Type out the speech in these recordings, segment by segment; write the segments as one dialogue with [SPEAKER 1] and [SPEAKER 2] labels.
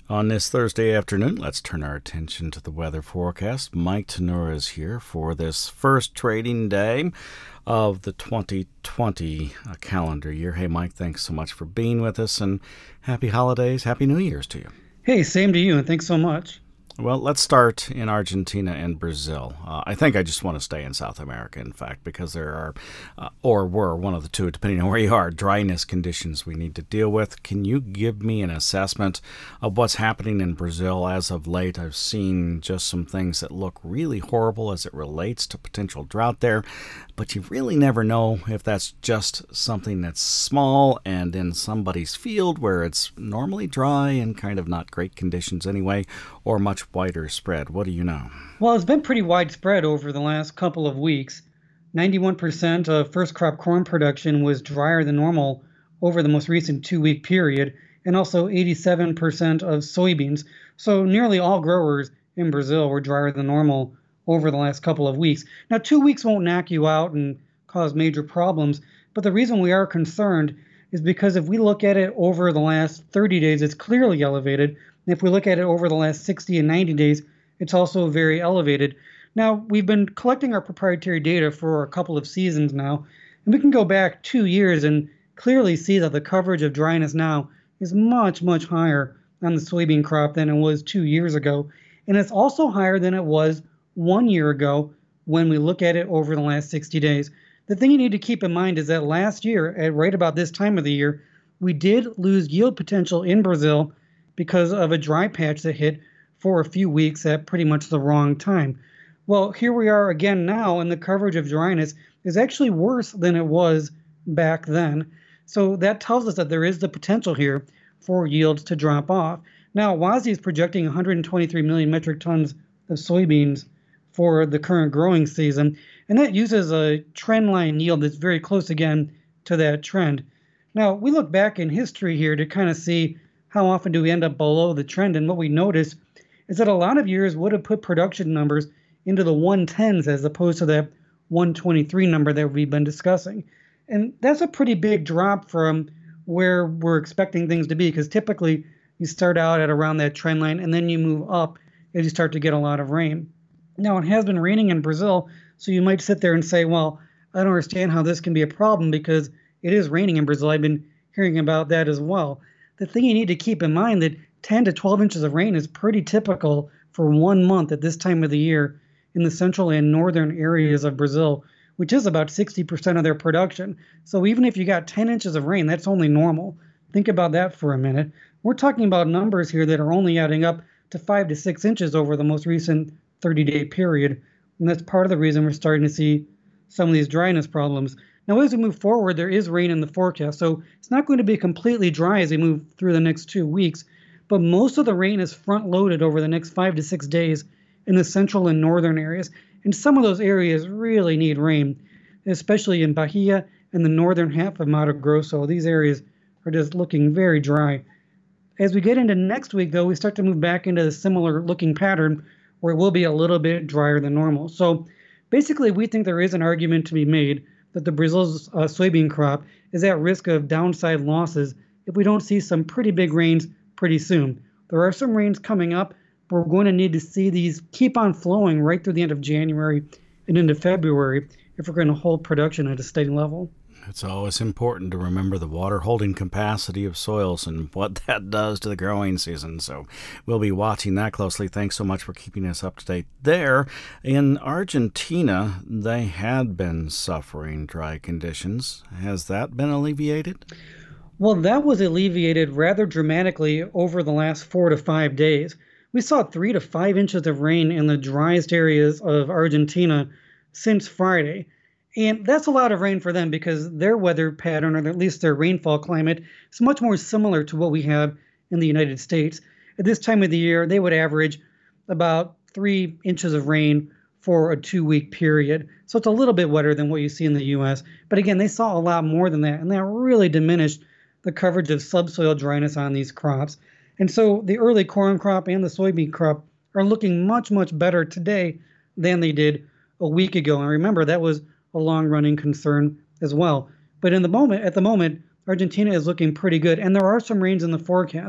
[SPEAKER 1] On this Thursday afternoon, let's turn our attention to the weather forecast. Mike Tenura is here for this first trading day of the 2020 calendar year. Hey, Mike, thanks so much for being with us, and happy holidays, happy New Year's to you.
[SPEAKER 2] Hey, same to you, and thanks so much.
[SPEAKER 1] Well, let's start in Argentina and Brazil. I think I just want to stay in South America, in fact, because there are, or were, one of the two, depending on where you are, dryness conditions we need to deal with. Can you give me an assessment of what's happening in Brazil as of late? I've seen just some things that look really horrible as it relates to potential drought there, but you really never know if that's just something that's small and in somebody's field where it's normally dry and kind of not great conditions anyway, or much wider spread. What do you know?
[SPEAKER 2] Well, it's been pretty widespread over the last couple of weeks. 91% of first crop corn production was drier than normal over the most recent 2-week period, and also 87% of soybeans. So nearly all growers in Brazil were drier than normal over the last couple of weeks. Now, 2 weeks won't knock you out and cause major problems, but the reason we are concerned is because if we look at it over the last 30 days, it's clearly elevated. And if we look at it over the last 60 and 90 days, it's also very elevated. Now, we've been collecting our proprietary data for a couple of seasons now, and we can go back 2 years and clearly see that the coverage of dryness now is much, much higher on the soybean crop than it was 2 years ago. And it's also higher than it was 1 year ago when we look at it over the last 60 days. The thing you need to keep in mind is that last year, at right about this time of the year, we did lose yield potential in Brazil because of a dry patch that hit for a few weeks at pretty much the wrong time. Well, here we are again now, and the coverage of dryness is actually worse than it was back then. So that tells us that there is the potential here for yields to drop off. Now, WASDE is projecting 123 million metric tons of soybeans for the current growing season, and that uses a trend line yield that's very close again to that trend. Now, we look back in history here to kind of see how often do we end up below the trend, and what we notice is that a lot of years would have put production numbers into the 110s as opposed to that 123 number that we've been discussing. And that's a pretty big drop from where we're expecting things to be, because typically you start out at around that trend line and then you move up as you start to get a lot of rain. Now, it has been raining in Brazil, so you might sit there and say, well, I don't understand how this can be a problem because it is raining in Brazil. I've been hearing about that as well. The thing you need to keep in mind that 10 to 12 inches of rain is pretty typical for 1 month at this time of the year in the central and northern areas of Brazil, which is about 60% of their production. So even if you got 10 inches of rain, that's only normal. Think about that for a minute. We're talking about numbers here that are only adding up to 5 to 6 inches over the most recent 30-day period. And that's part of the reason we're starting to see some of these dryness problems. Now, as we move forward, there is rain in the forecast, so it's not going to be completely dry as we move through the next 2 weeks, but most of the rain is front-loaded over the next 5 to 6 days in the central and northern areas, and some of those areas really need rain, especially in Bahia and the northern half of Mato Grosso. These areas are just looking very dry. As we get into next week, though, we start to move back into a similar-looking pattern where it will be a little bit drier than normal. So basically, we think there is an argument to be made that the Brazil's soybean crop is at risk of downside losses if we don't see some pretty big rains pretty soon. There are some rains coming up, but we're going to need to see these keep on flowing right through the end of January and into February if we're going to hold production at a steady level.
[SPEAKER 1] It's always important to remember the water holding capacity of soils and what that does to the growing season. So we'll be watching that closely. Thanks so much for keeping us up to date there. In Argentina, they had been suffering dry conditions. Has that been alleviated?
[SPEAKER 2] Well, that was alleviated rather dramatically over the last 4 to 5 days. We saw 3 to 5 inches of rain in the driest areas of Argentina since Friday. And that's a lot of rain for them because their weather pattern, or at least their rainfall climate, is much more similar to what we have in the United States. At this time of the year, they would average about 3 inches of rain for a 2-week period. So it's a little bit wetter than what you see in the U.S. But again, they saw a lot more than that, and that really diminished the coverage of subsoil dryness on these crops. And so the early corn crop and the soybean crop are looking much, much better today than they did a week ago. And remember, that was a long-running concern as well. But at the moment, Argentina is looking pretty good, and there are some rains in the forecast.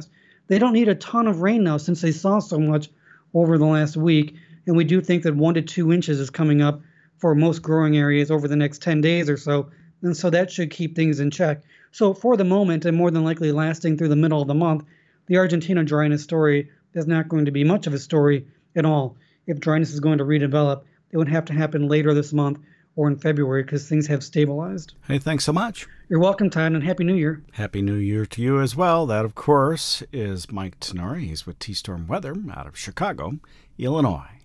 [SPEAKER 2] They don't need a ton of rain now since they saw so much over the last week. And we do think that 1 to 2 inches is coming up for most growing areas over the next 10 days or so. And so that should keep things in check. So for the moment, and more than likely lasting through the middle of the month, the Argentina dryness story is not going to be much of a story at all. If dryness is going to redevelop, it would have to happen later this month or in February because things have stabilized.
[SPEAKER 1] Hey, thanks so much.
[SPEAKER 2] You're welcome, Todd, and Happy New Year.
[SPEAKER 1] Happy New Year to you as well. That, of course, is Mike Tenori. He's with T-Storm Weather out of Chicago, Illinois.